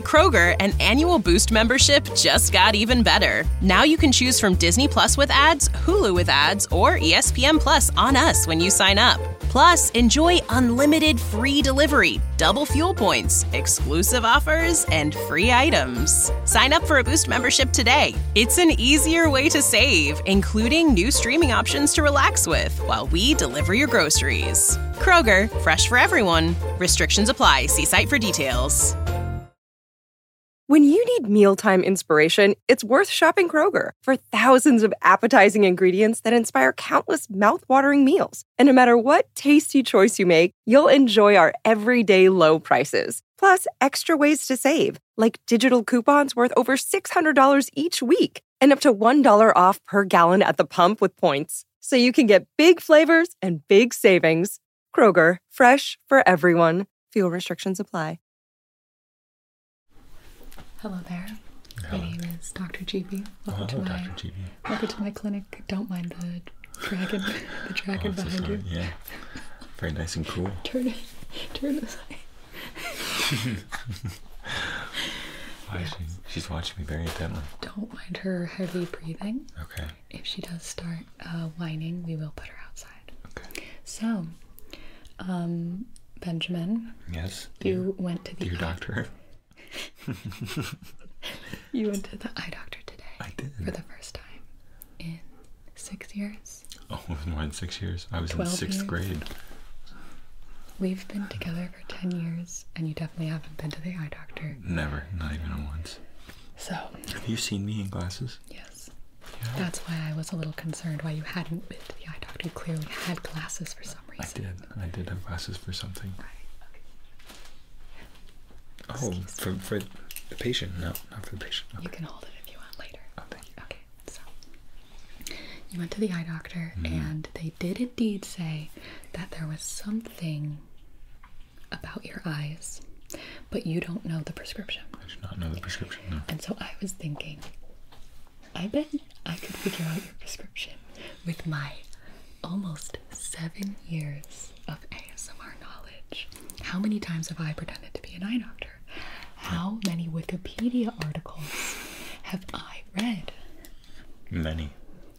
Kroger, an annual Boost membership just got even better. Now you can choose from Disney Plus with ads, Hulu with ads, or ESPN Plus on us when you sign up. Plus, enjoy unlimited free delivery, double fuel points, exclusive offers, and free items. Sign up for a Boost membership today. It's an easier way to save, including new streaming options to relax with while we deliver your groceries. Kroger, fresh for everyone. Restrictions apply. See site for details. When you need mealtime inspiration, it's worth shopping Kroger for thousands of appetizing ingredients that inspire countless mouth-watering meals. And no matter what tasty choice you make, you'll enjoy our everyday low prices. Plus, extra ways to save, like digital coupons worth over $600 each week and up to $1 off per gallon at the pump with points. So you can get big flavors and big savings. Kroger, fresh for everyone. Fuel restrictions apply. Hello there. Hello. My name is Dr. GB. Hello, Dr. GB. Welcome to my clinic. Don't mind the dragon, behind you. Yeah. Very nice and cool. Turn aside. She's watching me very intently. Don't mind her heavy breathing. Okay. If she does start whining, we will put her outside. Okay. So, Benjamin. Yes. You went to the Dear doctor. You went to the eye doctor today. I did. For the first time in 6 years. Oh, it was more than 6 years. I was in 6th years. grade. We've been together for 10 years, and you definitely haven't been to the eye doctor. Never. Not even once. So. Have you seen me in glasses? Yes. Yeah. That's why I was a little concerned why you hadn't been to the eye doctor. You clearly had glasses for some reason. I did have glasses for something. Right. Oh, for the patient? No, not for the patient. Okay. You can hold it if you want later. Oh, thank you. Okay, so you went to the eye doctor, and they did indeed say that there was something about your eyes, but you don't know the prescription. I do not know the prescription, no. And so I was thinking, I bet I could figure out your prescription with my almost 7 years of ASMR knowledge. How many times have I pretended to be an eye doctor? How many Wikipedia articles have I read? Many.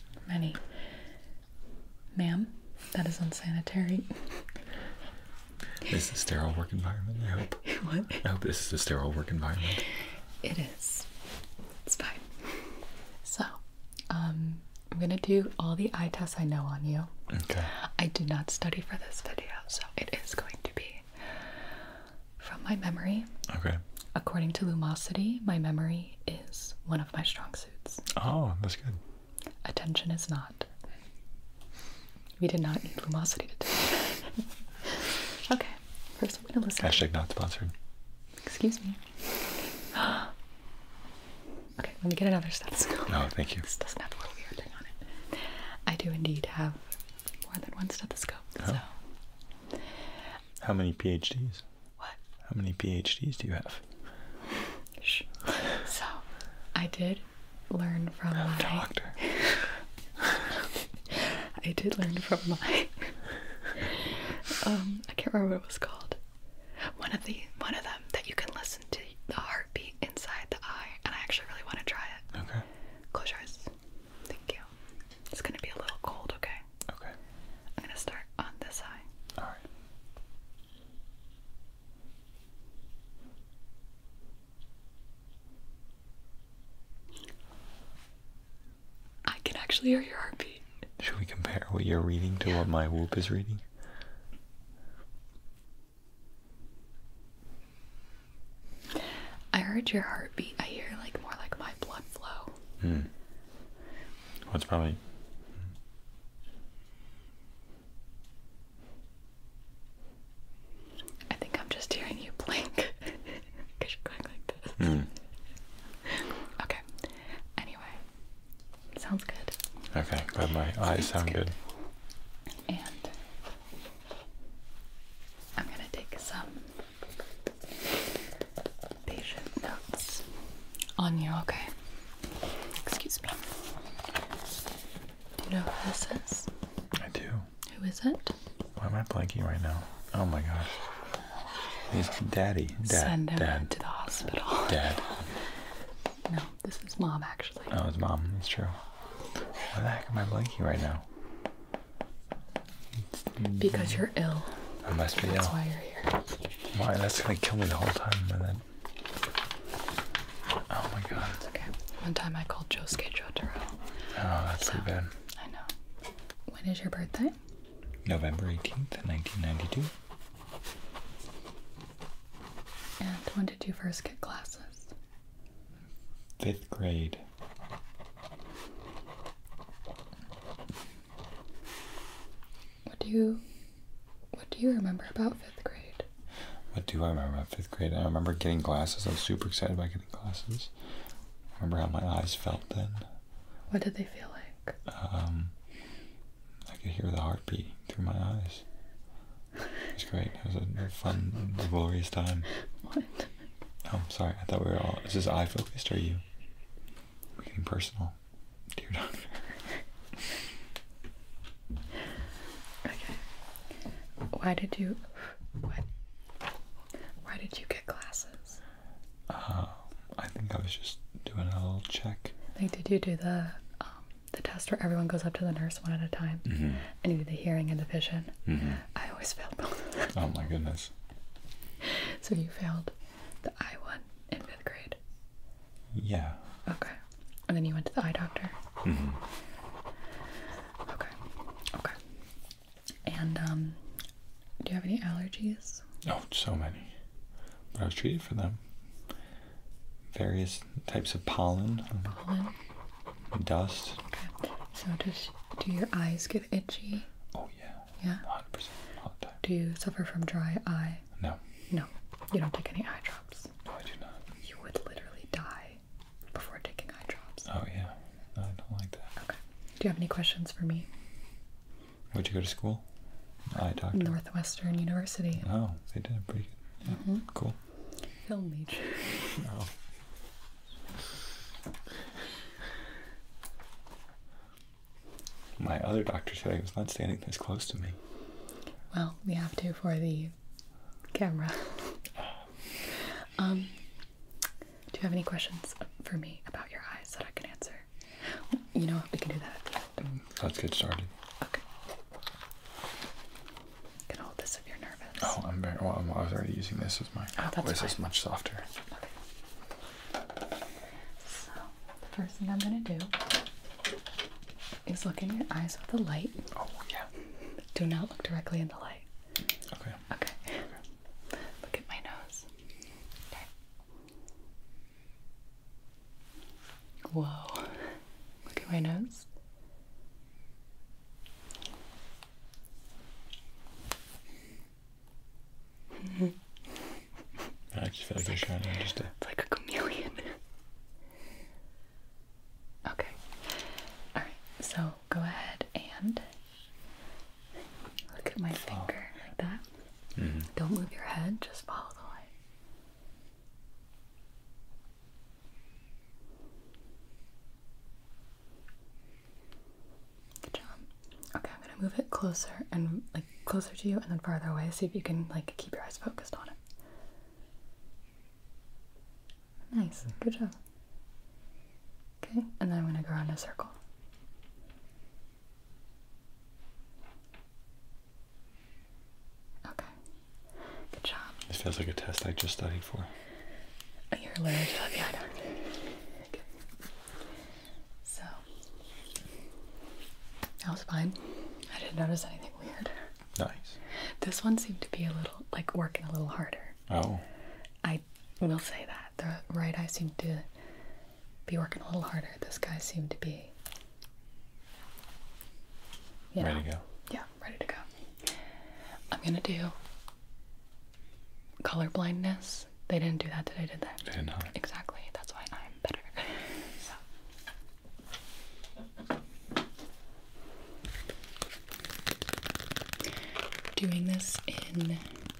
Ma'am, that is unsanitary. This is a sterile work environment, I hope. What? I hope this is a sterile work environment. It is. It's fine. So, I'm gonna do all the eye tests I know on you. Okay. I did not study for this video, so it is going to be from my memory. Okay. According to Lumosity, my memory is one of my strong suits. Oh, that's good. Attention is not. We did not need Lumosity to do it. Okay, first I'm going to listen. Hashtag not sponsored. Excuse me. Okay, let me get another stethoscope. No, thank you. This doesn't have a little weird thing on it. I do indeed have more than one stethoscope. Oh. So. How many PhDs? What? How many PhDs do you have? Shh. So, I did learn from my doctor. I did learn from my I can't remember what it was called. One of them that you can listen to the heartbeat inside the eye, and I actually really want to try it. Okay. Close your eyes. Thank you. It's gonna be a little cold, okay? Okay. I'm gonna start on this eye. Alright. I can actually hear your heartbeat. Should we compare what you're reading to what my Whoop is reading? I heard your heartbeat. I hear more like my blood flow. Well, it's probably... I think I'm just hearing you blink. Because you're going like this. Okay. Anyway. Sounds good. Okay, glad my eyes sound good. And I'm gonna take some patient notes on you, okay? Excuse me. Do you know who this is? I do. Who is it? Why am I blanking right now? Oh my gosh. He's Daddy. Send him to the hospital. Dad. No, this is Mom, actually. Oh, it's Mom. That's true. Why the heck am I blinking right now? Because you're ill. I must be ill. That's why you're here. Why? That's gonna kill me the whole time. And then... Oh my god. It's okay. One time I called Josuke Jotaro. Oh, that's too bad. I know. When is your birthday? November 18th, 1992. And when did you first get glasses? 5th grade. What do you remember about 5th grade? What do I remember about 5th grade? I remember getting glasses. I was super excited about getting glasses. I remember how my eyes felt then. What did they feel like? I could hear the heartbeat through my eyes. It was great. It was a fun, glorious time. What? Oh, sorry. I thought we were all... Is this eye focused or are you? We're getting personal. Dear doctor. Okay. Why did you get glasses? I think I was just doing a little check. Like, did you do the test where everyone goes up to the nurse one at a time and you do the hearing and the vision? I always failed both of them. Oh my goodness. So you failed the eye one in 5th grade? Yeah. Okay. And then you went to the eye doctor? Okay. Okay. And do you have any allergies? Oh, so many. But I was treated for them. Various types of pollen. Pollen? Dust. Okay. So do your eyes get itchy? Oh yeah. Yeah? 100% all the time. Do you suffer from dry eye? No. No. You don't take any eye drops? No, I do not. You would literally die before taking eye drops. Oh yeah. No, I don't like that. Okay. Do you have any questions for me? Where'd you go to school? Eye doctor. Northwestern University. Oh, they did pretty good. Yeah. Cool. Film major. Oh. My other doctor said I was not standing this close to me. Well, we have to for the camera. Do you have any questions for me about your eyes that I can answer? You know, we can do that at the end. Let's get started. Okay. You can hold this if you're nervous. Oh, I'm very well. I was already using this as my voice is much softer. Okay. So, the first thing I'm gonna do is look in your eyes with the light. Oh yeah. Do not look directly in the light. Okay. Okay. Look at my nose. Okay. Whoa. Look at my nose. I just feel like you're trying to just. It's like a chameleon. Okay. Alright, so go ahead and look at my finger like that. Don't move your head, just follow the light. Good job. Okay, I'm gonna move it closer and like closer to you and then farther away. See if you can like keep your eyes focused on it. Nice, good job. Okay, and then I'm gonna go around in a circle. Okay, good job. This feels like a test I just studied for. You're allergic to the eye doctor. Okay. So, that was fine. I didn't notice anything weird. Nice. This one seemed to be a little, like, working a little harder. Oh. I will say that. The right eye seemed to be working a little harder. This guy seemed to be, you know, Ready to go. Yeah, ready to go. I'm gonna do color blindness. They didn't do that today, did they? They did not. Exactly. That's why I'm better. So. Doing this in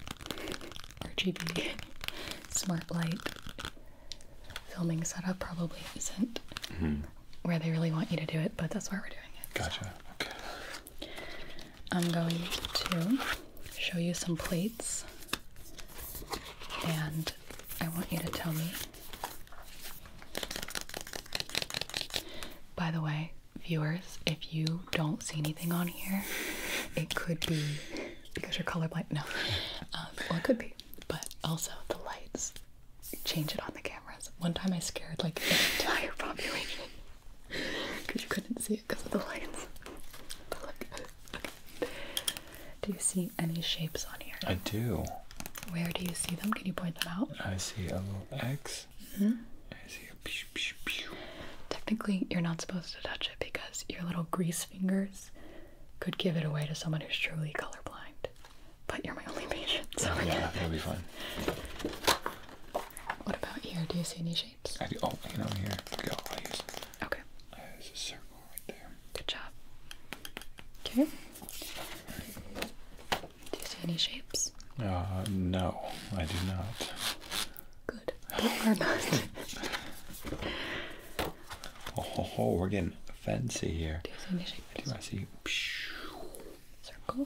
RGB smart light filming setup probably isn't where they really want you to do it, but that's why we're doing it. Gotcha. So. Okay. I'm going to show you some plates, and I want you to tell me viewers, if you don't see anything on here, it could be because you're colorblind. No. Well, it could be. But also the lights change it on the cameras. One time I scared like the entire population because you couldn't see it because of the lights. But look, okay. Do you see any shapes on here? I do. Where do you see them? Can you point them out? I see a little X. Mm-hmm. I see a pew, pew, pew. Technically, you're not supposed to touch it because your little grease fingers could give it away to someone who's truly colorblind. But you're my only patient, so Yeah, that'll be fun. What about here? Do you see any shapes? I do. Oh, here. Go. I use. Okay. There's a circle right there. Good job. Okay. Do you see any shapes? No, I do not. Good. There are not. Oh, we're getting fancy here. Do you see any shapes? Do I see? Circle.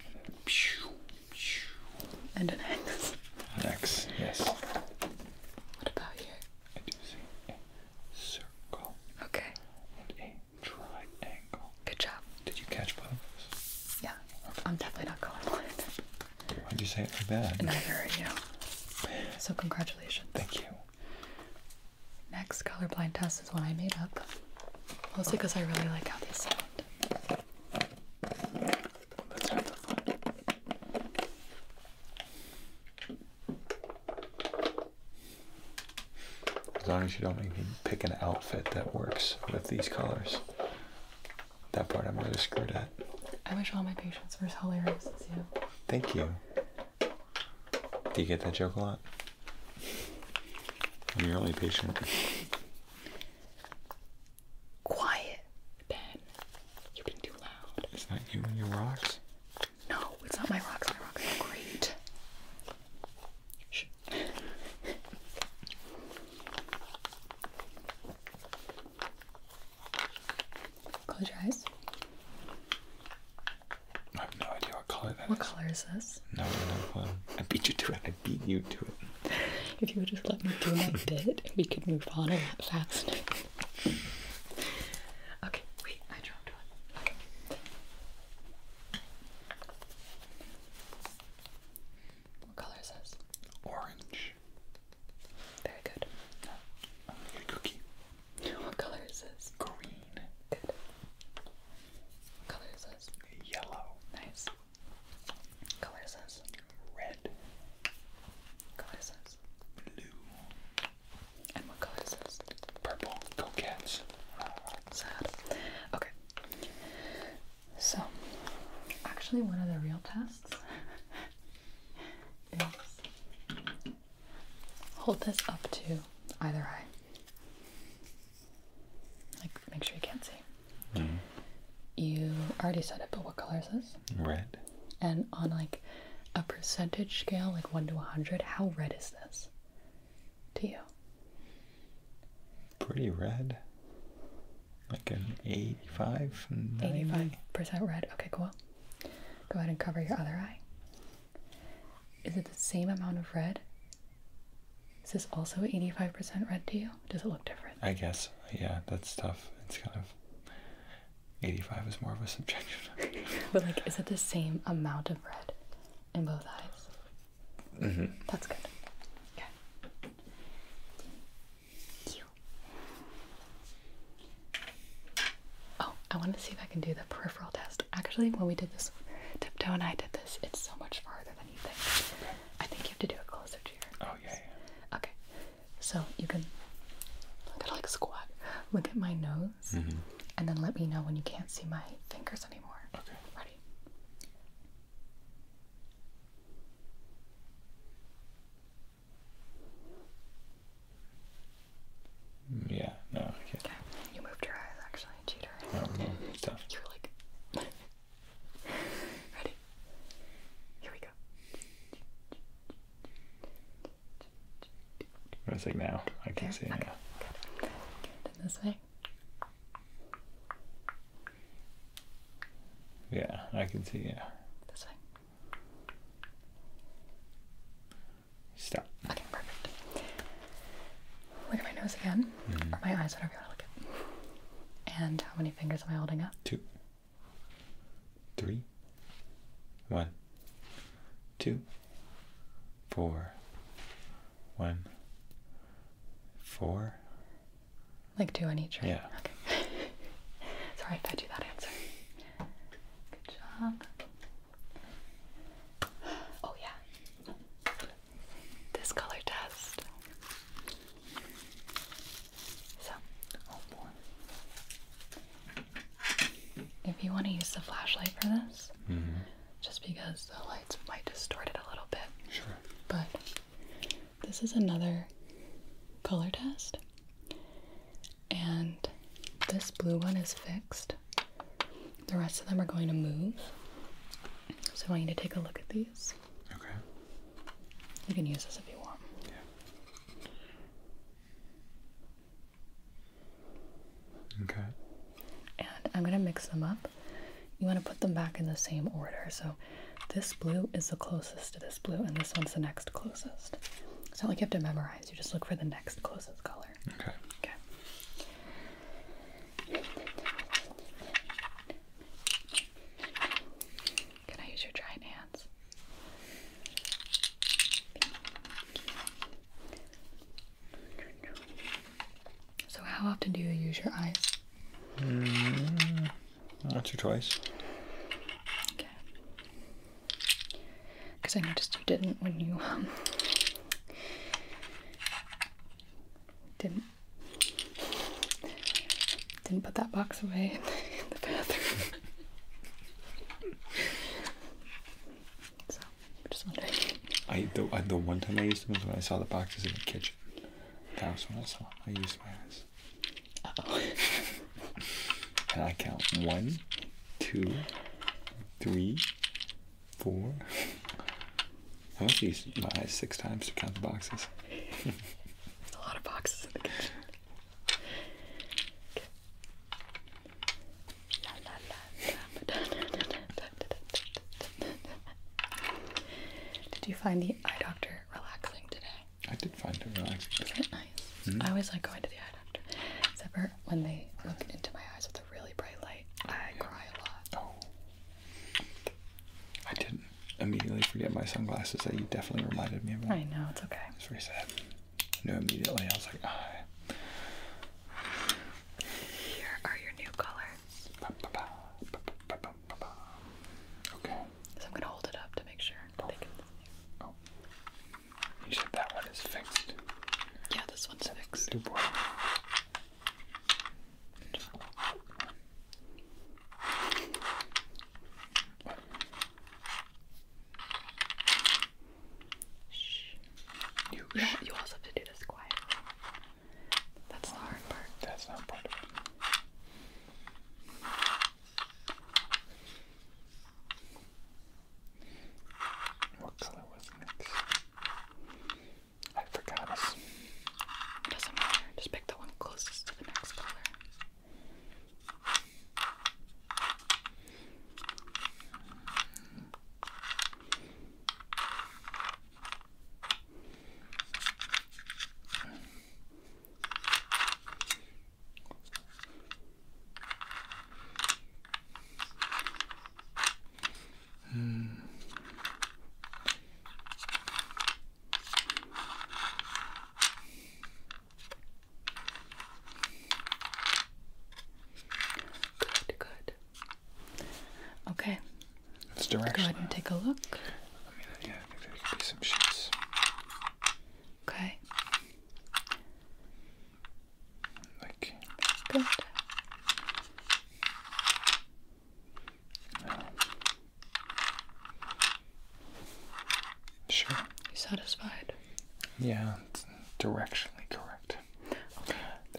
And an X. An X, yes. What about here? I do see a circle. Okay. And a triangle. Good job. Did you catch both of those? Yeah. I'm definitely not colorblind. Why'd you say it like that? Neither are you. So congratulations. Thank you. Next colorblind test is one I made up. Mostly because I really like how these sound. Let's have the fun. As long as you don't make me pick an outfit that works with these colors. That part I'm really screwed at. I wish all my patients were as hilarious as you. Thank you. Do you get that joke a lot? I'm your only patient. Quiet, Ben. You've been too loud. Is that you and your rocks? No, it's not my rocks. My rocks are great. Shh. Close your eyes. I have no idea what color that is. What color is this? No clue. I beat you to it. I beat you to it. If you would just let me do my bit, we could move on a lot faster. Okay, wait, I dropped one. Okay. What color is this? Orange. Very good. Your cookie. What color is this? Green. Good. What color is this? Yellow. Nice. What color is this? Red. What color is this? Blue. And what color is this? Purple. Go Cats. Sad. Okay. So, actually, one of the real tests is hold this up to either eye. Like, make sure you can't see. Mm. You already said it, but what color is this? Red. And on like a percentage scale, like 1 to 100, how red is this to you? Pretty red. Like an 85? 90? 85% red. Okay, cool. Go ahead and cover your other eye. Is it the same amount of red? Is this also 85% red to you? Does it look different? I guess. Yeah, that's tough. It's kind of... 85 is more of a subjection. But like, is it the same amount of red in both eyes? Mm-hmm. That's good. Okay. Oh, I want to see if I can do the peripheral test. Actually, when we did this, Tiptoe and I did this, it's so much farther than you think. I think you have to do it closer to your... Oh, yeah. Okay. So you can look at like squat. Look at my nose. Mm-hmm. And then let me know when you can't see my fingers anymore. Okay. Ready? Yeah, no, I can't. Okay. You moved your eyes actually, cheater. No, it's tough. You were like... Ready? Here we go. It's like now. I can There? see it Okay. now. Good. Then this way. Yeah, I can see, yeah. This way. Stop. Okay, perfect. Look at my nose again. Or my eyes, whatever you want to look And how many fingers am I holding up? 2, 3, 1, 2, 4, 1, 4. Like 2 on each, right? Yeah. Okay. Sorry, I fed you that answer. Good job. Oh yeah. This color test. So, Oh boy. if you want to use the flashlight for this, Mm-hmm. just because the lights might distort it a little bit, Sure. but this is another color test. And this blue one is fixed. The rest of them are going to move. So I want you to take a look at these. Okay. You can use this if you want. Yeah. Okay. And I'm going to mix them up. You want to put them back in the same order. So this blue is the closest to this blue, and this one's the next closest. It's not like you have to memorize. You just look for the next closest color. Okay. Okay. Can I use your giant hands? So how often do you use your eyes? Once or twice. Okay. Because I noticed you didn't when you didn't put that box away in the bathroom. So, I'm just wondering. The one time I used them was when I saw the boxes in the kitchen. That was when I saw them. I used my eyes. Uh-oh. And I count 1, 2, 3, 4. I must use my eyes 6 times to count the boxes. A lot of boxes in the kitchen. Did you find the eye doctor relaxing today? I did find it relaxing. Isn't it nice? Mm-hmm. I always like going to the eye doctor. Except for when they look into my eyes with a really bright light, I cry a lot. Oh. I didn't immediately forget my sunglasses that you definitely reminded me about. I know, it's okay. It's very sad. I knew immediately. I was like, Here are your new colors. Okay. So I'm going to hold it up to make sure they can see. Oh. You said that one is fixed. Yeah, this one's fixed. Good boy. You also have to do this quietly. That's the hard part. That's not part of it. What color was next? I forgot us. It doesn't matter. Just pick the one closest to the next color. Good. Okay, It's go direction. ahead and take a look. I mean, yeah, I think there could be some sheets. Okay, Like, good. sure. You satisfied? Yeah, it's directionally correct. Okay.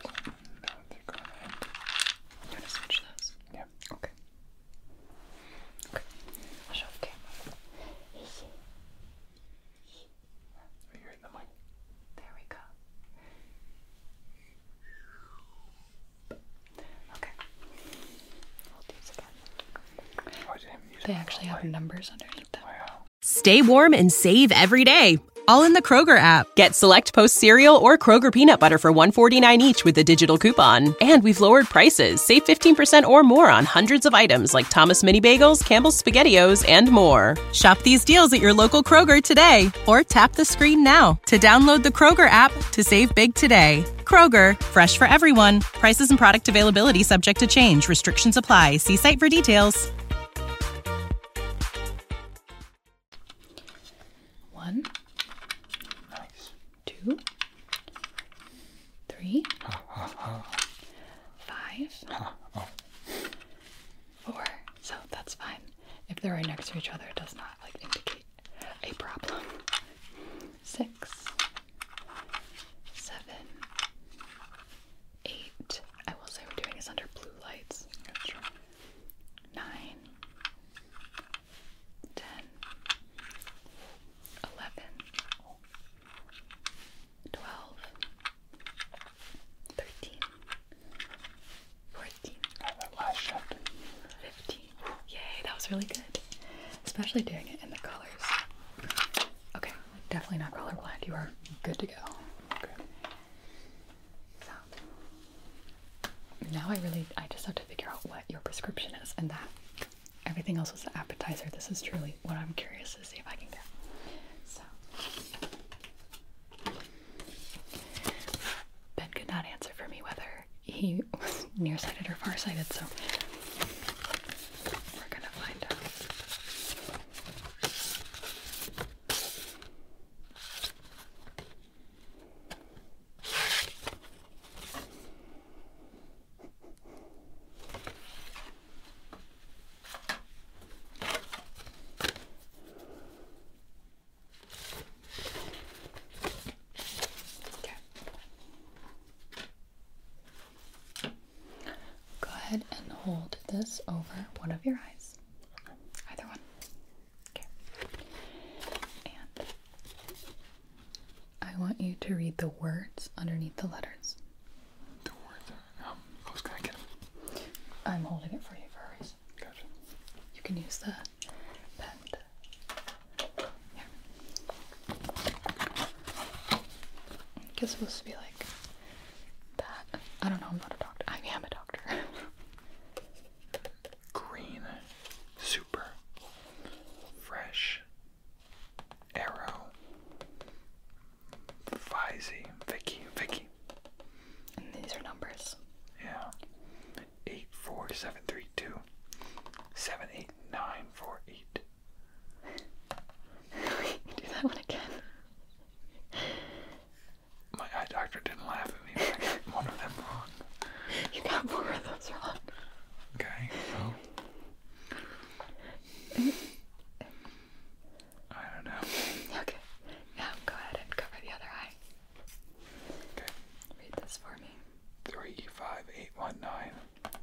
I'm gonna switch those. Yeah. Okay. Okay. I'll show the camera. You're in the mic. There we go. Okay. Hold these again. Oh, I didn't use They it. actually have numbers underneath them. Wow. Stay warm and save every day all in the Kroger app. Get Select Post cereal or Kroger peanut butter for $1.49 each with a digital coupon. And we've lowered prices. Save 15% or more on hundreds of items like Thomas Mini Bagels, Campbell's SpaghettiOs, and more. Shop these deals at your local Kroger today or tap the screen now to download the Kroger app to save big today. Kroger, fresh for everyone. Prices and product availability subject to change. Restrictions apply. See site for details. 1, Nice. 2, 3, Ha, ha, ha. 5, Ha. Oh. 4. So that's fine. If they're right next to each other, it does not indicate a problem. 6, 7, 8. I will say we're doing this under blue lights. That's true. 9, 10, 11, 12, 13, 14, That last shot. 15. Yay, that was really good. Especially doing it in the colors. Okay, definitely not colorblind. You are good to go. Okay. So, now I just have to figure out what your prescription is, and that everything else was the appetizer. This is truly what I'm curious to see if I can get. So, Ben could not answer for me whether he was nearsighted or farsighted, so we're gonna find out. Okay. Go ahead and hold this over one of your eyes. Either one. Okay. And I want you to read the words underneath the letters. The words are. How close can I get them? I'm holding it for you for a reason. Gotcha. You can use the pen. Here. It's supposed to be like that. I don't know, I'm not a doctor. I am a doctor. Green. Super. Fresh. Arrow. Vicky. And these are numbers. Yeah. 84732 78948. Do that one again. My eye doctor didn't laugh at me when I got one of them wrong. You got more of those wrong. Okay, well. I don't know. Okay. Now go ahead and cover the other eye. Okay. Read this for me. 35819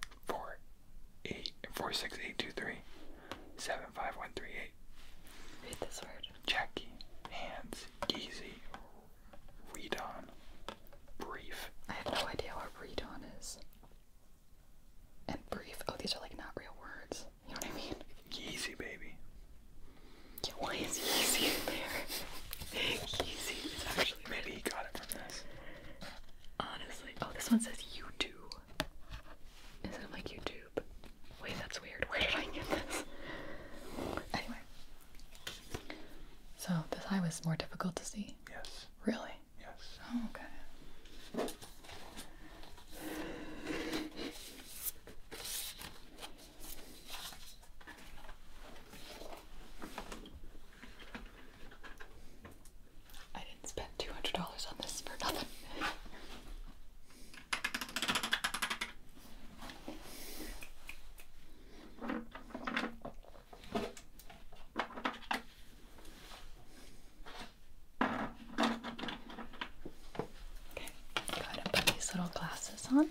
46823 75138. Read this word. Jackie, hands, easy, read on, brief. I have no idea what read on is. And brief. Oh, these are not real words. You know what I mean? Yeezy, baby. Yeah, why is easy in there? Easy is actually Maybe he got it from this. honestly. Oh, this one says YouTube. Is it like YouTube? Wait, that's weird. Where did I get this? Anyway. So this eye was more difficult to see. Yes, Really? yes. Oh, okay. I didn't spend $200 on this for nothing. Okay, go ahead and put these little glasses on.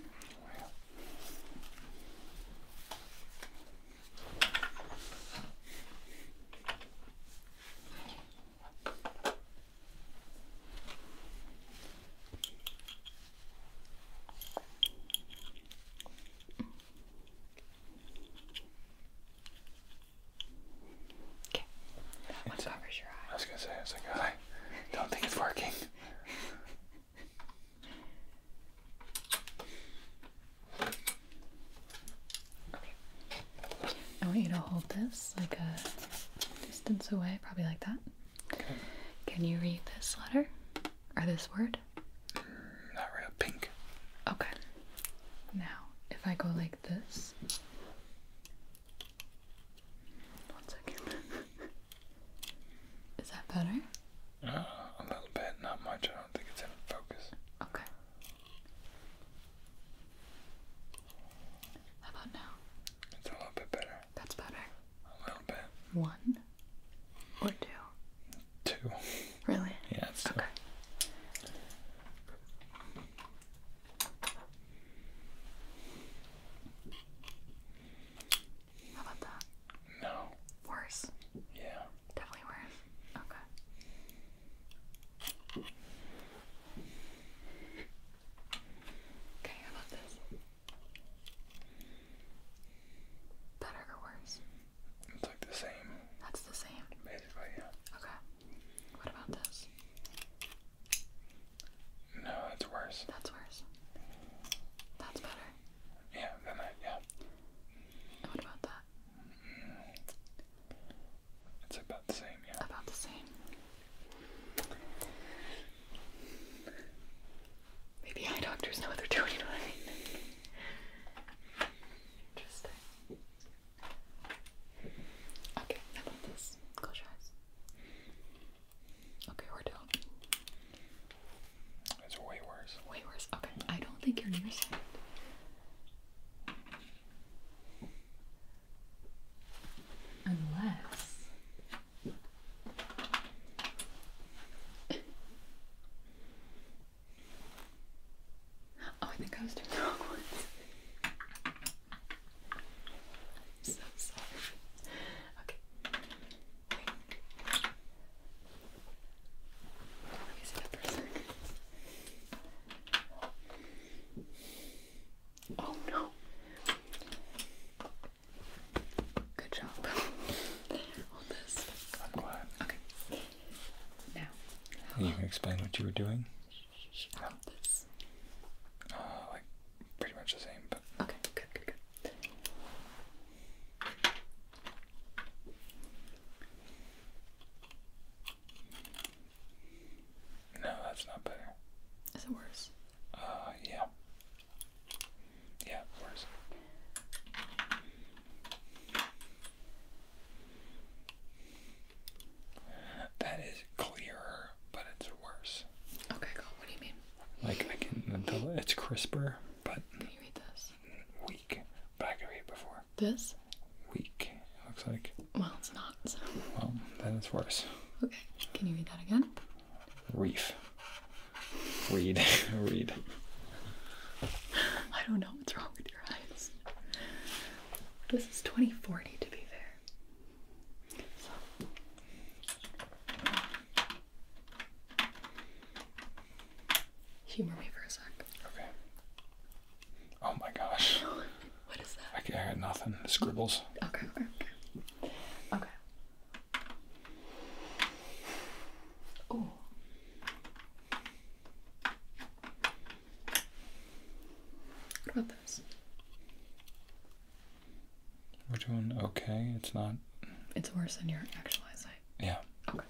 Okay, that one covers your eye. I was gonna say, I was like, I don't want you to hold this like a distance away, probably like that. Okay. Can you read this letter? Or this word? Not real pink. Okay. Now, if I go like this. 1 second. Is that better? A little bit, not much. I don't think it's in focus. Okay. How about now? It's a little bit better. That's better. A little bit. 1 or 2? 2. Really? Yeah, it's 2. Okay. How about that? No. Worse. Yeah. Definitely worse. Okay. Okay, how about this? Better or worse? It's like the same. That's the same. Basically, yeah. Okay. What about this? No, that's worse. That's worse. That's better. Yeah, then yeah. And what about that? It's about the same, yeah. About the same. Maybe eye doctors know what they're doing, you know what I mean? Interesting. Okay, how about this? Close your eyes. Okay, or don't. It's way worse. Way worse. Okay, I don't think you're nearsighted. Unless... Oh, I think I was doing the wrong ones. I'm so sorry. Okay. Wait. Let me see that for a second. Oh no. Good job. Hold this. I'm glad. Okay. Now. Can you explain what you were doing? How about this? Like, pretty much the same, but Okay, good, good, good. no, that's not better. Is it worse? Yeah. Yeah, worse. That is clearer, but it's worse. Okay, cool. What do you mean? Like, it's crisper, but Can you read this? weak. But I could read it before. This? Weak, it looks like. Well, it's not, so. Well, then it's worse. Okay. Can you read that again? Reef. Read. Read. I don't know what's wrong with your eyes. This is 2040 to be fair. So. Humor me for a sec. Okay. Oh my gosh. What is that? I got nothing. Scribbles. Okay, okay, okay. Okay. Oh. What about this? We're doing okay. It's not. It's worse than your actual eyesight. Yeah. Okay.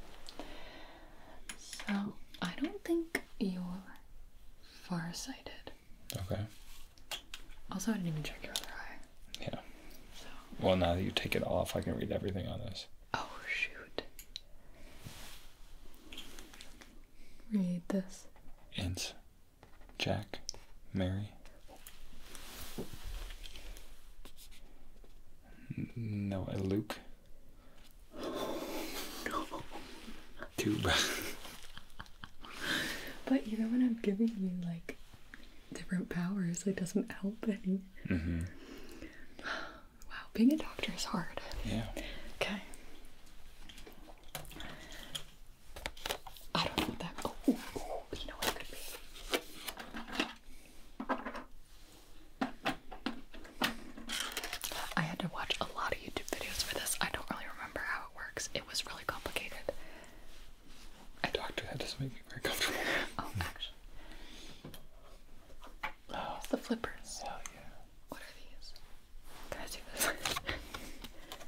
So, I don't think you're farsighted. Okay. Also, I didn't even check your other eye. Yeah. So. Well, now that you take it off, I can read everything on this. Oh, shoot. Read this. Ince. Jack. Mary. No, Luke. No. Tube. But even when I'm giving you, like, different powers, it doesn't help any. Mm-hmm. Wow, being a doctor is hard. Yeah. Okay. I don't know what that. Oh, you know what it could be. I had to watch a lot of YouTube videos for this. I don't really remember how it works. It was really complicated. Doctor, that doesn't make me very comfortable. Oh, actually. It's the flippers. Hell yeah. What are these? Can I see this?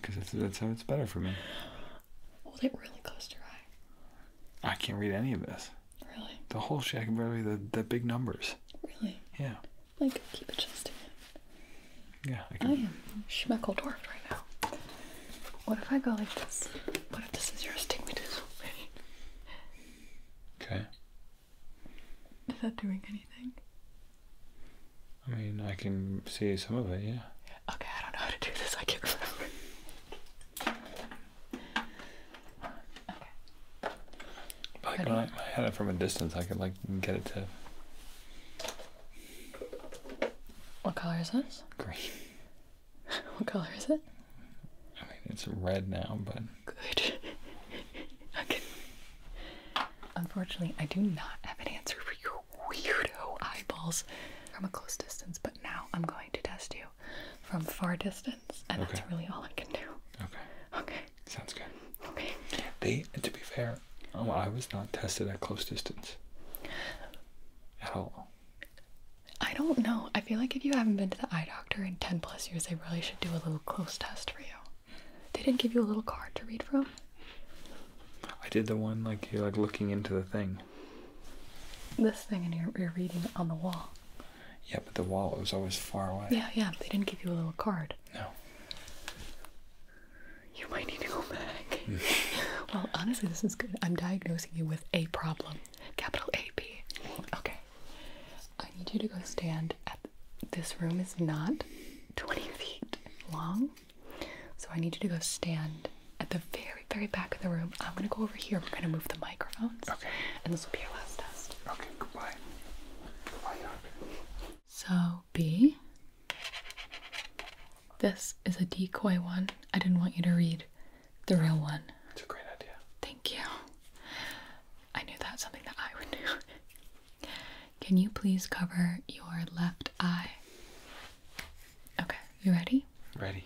because that's how it's better for me. Hold it really close to your eye. I can't read any of this. Really? The whole shit, I can barely read the big numbers. Really? Yeah. Like, keep adjusting it. Yeah, I I can. am Schmeckeldorf right now. What if I go like this? What if this is your astigmatism? Okay. Is that doing anything? I mean, I can see some of it, yeah. Okay, I don't know how to do this. I can't remember. Okay. Like when I had it from a distance, I could like get it to What color is this? green. What color is it? I mean, it's red now, but Good. Okay. Unfortunately, I do not have an answer for your weirdo eyeballs from a close distance, but now I'm going to test you from far distance, and that's Okay. really all I can do. okay, Okay. sounds good. Okay. To be fair, I was not tested at close distance at all. I don't know. I feel like if you haven't been to the eye doctor in 10 plus years, they really should do a little close test for you. They didn't give you a little card to read from? I did the one like you're like looking into the thing. This thing, and you're reading it on the wall. Yeah, but the wall was always far away. Yeah, they didn't give you a little card. No. You might need to go back. Well, honestly, this is good. I'm diagnosing you with a problem. Capital AP. Okay. I need you to go stand at... This room is not 20 feet long. So I need you to go stand at the very, very back of the room. I'm going to go over here. We're going to move the microphones. Okay. And this will be your last test. Okay, goodbye. Goodbye, doctor. So, B. This is a decoy one. I didn't want you to read the real one. It's a great idea. Thank you. I knew that's something that I would do. Can you please cover your left eye? Okay, you ready? Ready.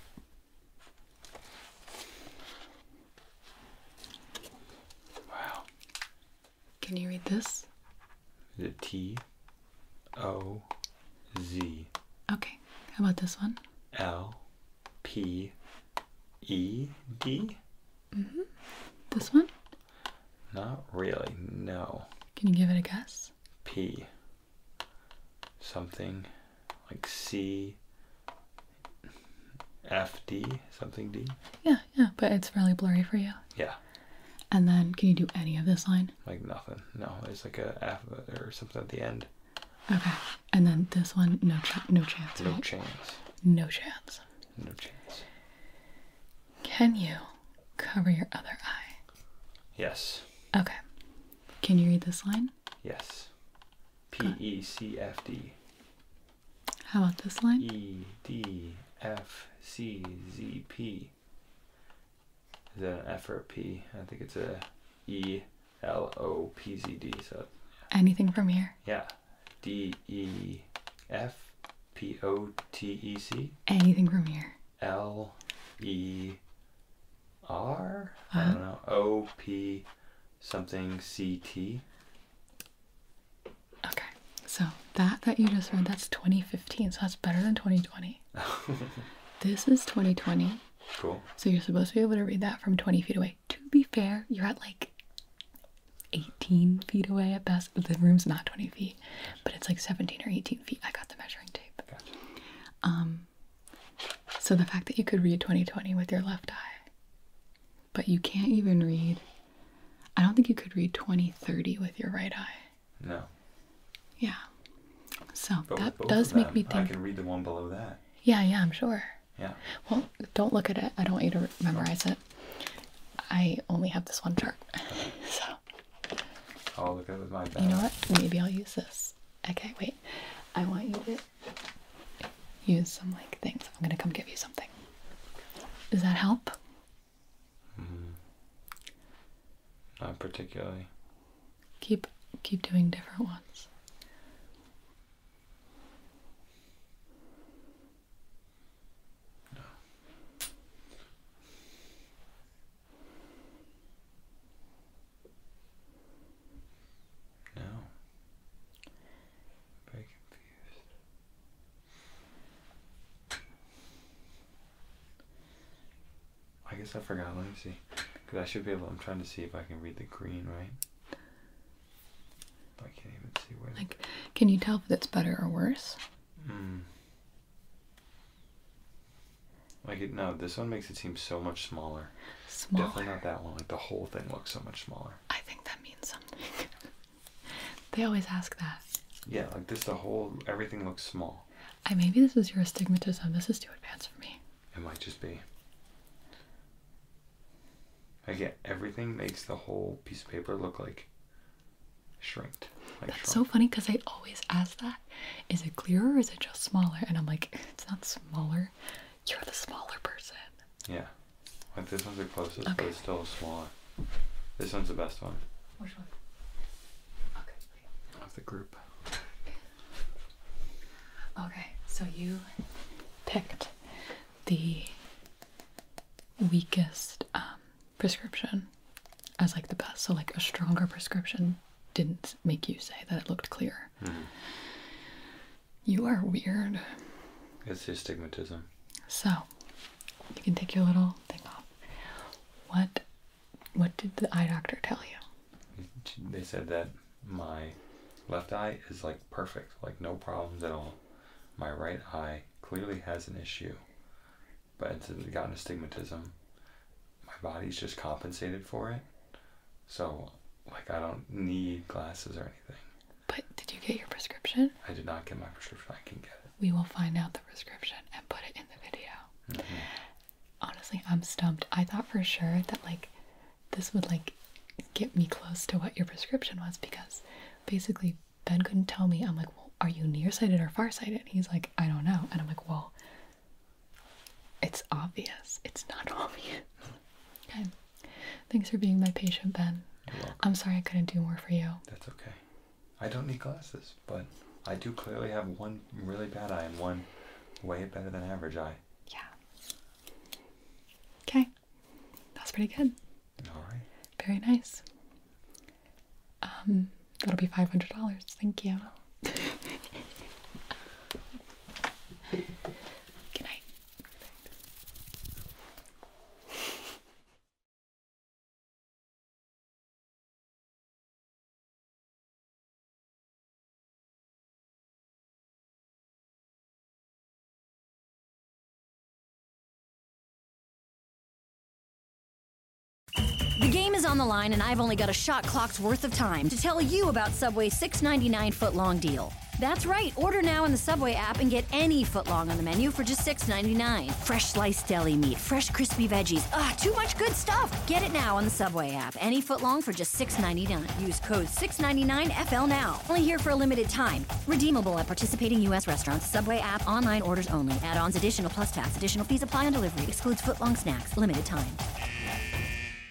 Wow. Can you read this? Is it T O Z Okay, how about this one? L P E D? This one? Not really, no. Can you give it a guess? P. Something like C F D, something D? Yeah, but it's really blurry for you. Yeah, And then, can you do any of this line? like nothing. No, there's like a F or something at the end. Okay, and then this one, no chance, No right? chance. No chance. No chance. Can you cover your other eye? Yes. Okay. Can you read this line? Yes. P E C F D. How about this line? E D F C Z P. Is that an F or a P? I think it's a E L O P Z D. So Anything from here? yeah, D E F P O T E C Anything from here? L E R. I don't know. O P something C T. Okay. So that you just read, that's 2015, so that's better than 2020. This is 2020, Cool. so you're supposed to be able to read that from 20 feet away. To be fair, you're at like 18 feet away at best. The room's not 20 feet, but it's like 17 or 18 feet. I got the measuring tape. Gotcha. So the fact that you could read 2020 with your left eye, but you can't even read, I don't think you could read 2030 with your right eye. No. Yeah. So But that with both does of make them, me I think, can read the one below that. yeah, I'm sure. Yeah. Well, don't look at it. I don't want you to memorize it. I only have this one chart. So, I'll look at it with my you know what? Maybe I'll use this. Okay, wait. I want you to use some like things. I'm gonna come give you something. Does that help? Not particularly. Keep doing different ones. No. Very confused. I guess I forgot. Let me see. Because I should be able... I'm trying to see if I can read the green, right? I can't even see where... Like, can you tell if it's better or worse? Like, no, this one makes it seem so much smaller. Smaller? Definitely not that one. Like, the whole thing looks so much smaller. I think that means something. They always ask that. Yeah, like this, the whole... Everything looks small. Maybe this is your astigmatism. This is too advanced for me. It might just be. Again, everything makes the whole piece of paper look like shrinked. Like That's shrunk. so funny because I always ask that. Is it clearer or is it just smaller? And I'm like, it's not smaller. You're the smaller person. Yeah. Like this one's the closest, Okay. but it's still smaller. This one's the best one Which one? Okay. of the group. Okay, so you picked the weakest prescription as like the best. So like a stronger prescription didn't make you say that it looked clear. You are weird. It's the astigmatism. So you can take your little thing off. What did the eye doctor tell you? They said that my left eye is like perfect, like no problems at all. My right eye clearly has an issue, but it's gotten astigmatism. My body's just compensated for it. So, like, I don't need glasses or anything. But did you get your prescription? I did not get my prescription. I can get it. We will find out the prescription and put it in the video. Honestly, I'm stumped. I thought for sure that like this would like get me close to what your prescription was, because basically Ben couldn't tell me. I'm like, well, are you nearsighted or farsighted? And he's like, I don't know. And I'm like, well, it's obvious. It's not obvious. Okay. Thanks for being my patient, Ben. You're welcome. I'm sorry I couldn't do more for you. That's okay. I don't need glasses, but I do clearly have one really bad eye and one way better than average eye. Yeah. Okay. That's pretty good. All right. Very nice. That'll be $500. Thank you. Good night. The game is on the line, and I've only got a shot clock's worth of time to tell you about Subway's $6.99 footlong deal. That's right, order now in the Subway app and get any footlong on the menu for just $6.99. Fresh sliced deli meat, fresh crispy veggies, too much good stuff. Get it now on the Subway app. Any footlong for just $6.99. Use code 699FL now. Only here for a limited time. Redeemable at participating U.S. restaurants. Subway app, online orders only. Add-ons, additional plus tax. Additional fees apply on delivery. Excludes footlong snacks. Limited time.